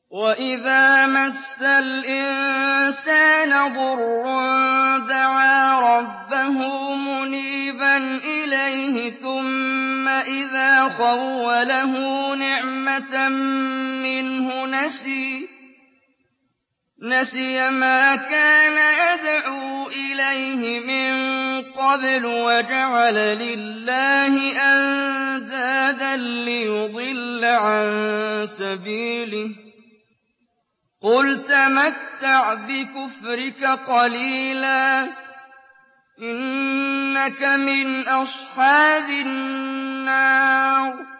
وَإِذَا مَسَّ الْإِنسَانَ ضُرٌّ دَعَا رَبَّهُ مُنِيبًا إِلَيْهِ ثُمَّ إِذَا خَوَّلَهُ نِعْمَةً مِّنْهُ نَسِيَ مَا كَانَ يَدْعُو إِلَيْهِ مِن قَبْلُ وَجَعَلَ لِلَّهِ أَندَادًا لِّيُضِلَّ عَن سَبِيلِهِ ۗ قُلْ تَمَتَّعْ بِكُفْرِكَ قَلِيلًا ۖ إِنَّكَ مِنْ أَصْحَابِ النَّارِ